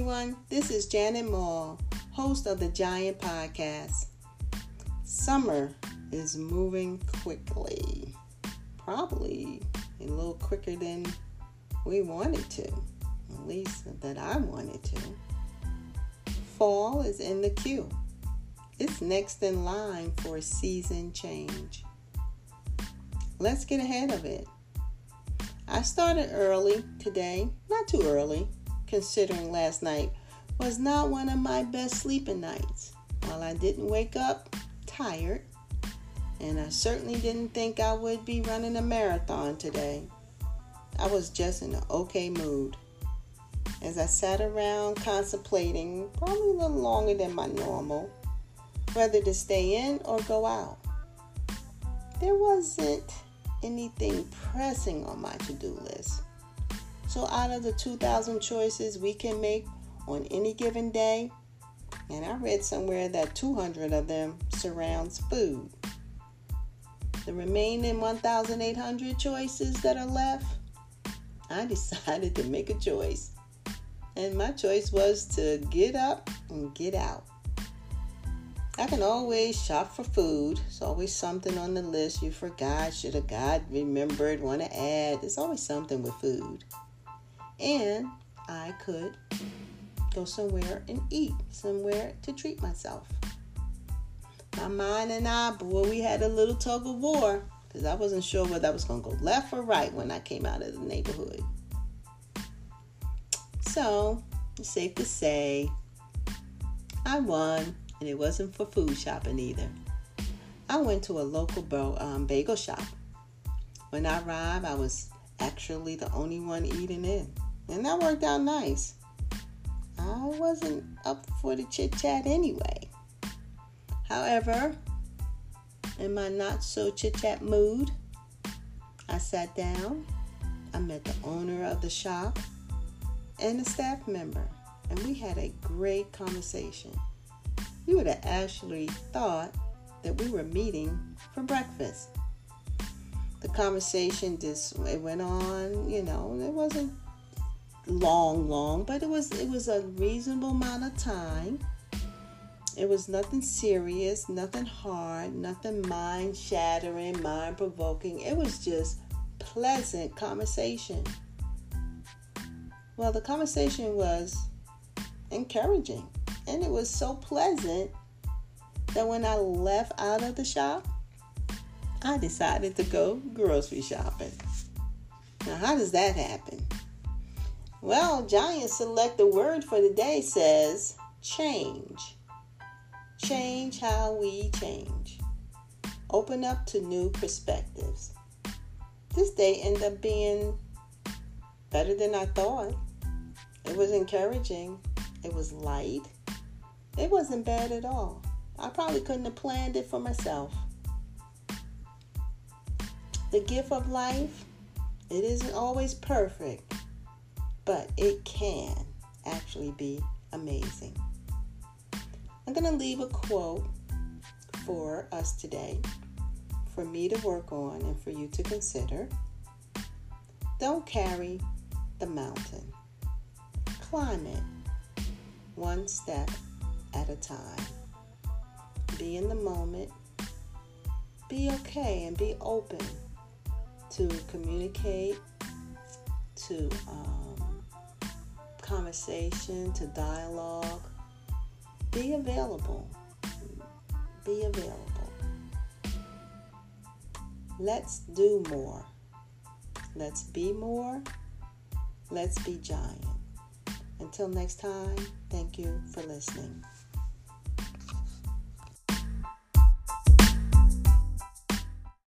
everyone. This is Janet Moore, host of the Giant Podcast. Summer is moving quickly. Probably a little quicker than we wanted to. At least that I wanted to. Fall is in the queue. It's next in line for a season change. Let's get ahead of it. I started early today, not too early, considering last night was not one of my best sleeping nights. While I didn't wake up tired, and I certainly didn't think I would be running a marathon today, I was just in an okay mood. As I sat around contemplating, probably a little longer than my normal, whether to stay in or go out. There wasn't anything pressing on my to-do list. So out of the 2,000 choices we can make on any given day, and I read somewhere that 200 of them surrounds food. The remaining 1,800 choices that are left, I decided to make a choice. And my choice was to get up and get out. I can always shop for food. It's always something on the list you forgot, should have got, remembered, want to add. There's always something with food. And I could go somewhere and eat, somewhere to treat myself. My mind and I, boy, we had a little tug of war because I wasn't sure whether I was going to go left or right when I came out of the neighborhood. So, it's safe to say, I won. And it wasn't for food shopping either. I went to a local bagel shop. When I arrived, I was actually the only one eating in. And that worked out nice. I wasn't up for the chit-chat anyway. However, in my not-so-chit-chat mood, I sat down. I met the owner of the shop and a staff member. And we had a great conversation. You would have actually thought that we were meeting for breakfast. The conversation it went on, it wasn't long, but it was a reasonable amount of time. It was nothing serious, nothing hard, nothing mind-shattering, mind-provoking. It was just pleasant conversation. Well, the conversation was encouraging. And it was so pleasant that when I left out of the shop, I decided to go grocery shopping. Now, how does that happen? Well, Giant Select word for the day says change. Change how we change. Open up to new perspectives. This day ended up being better than I thought. It was encouraging. It was light. It wasn't bad at all. I probably couldn't have planned it for myself. The gift of life, it isn't always perfect, but it can actually be amazing. I'm going to leave a quote for us today, for me to work on and for you to consider. Don't carry the mountain. Climb it one step at a time. Be in the moment. Be okay and be open to communicate, to conversation, to dialogue. Be available. Be available. Let's do more. Let's be more. Let's be giant. Until next time, thank you for listening.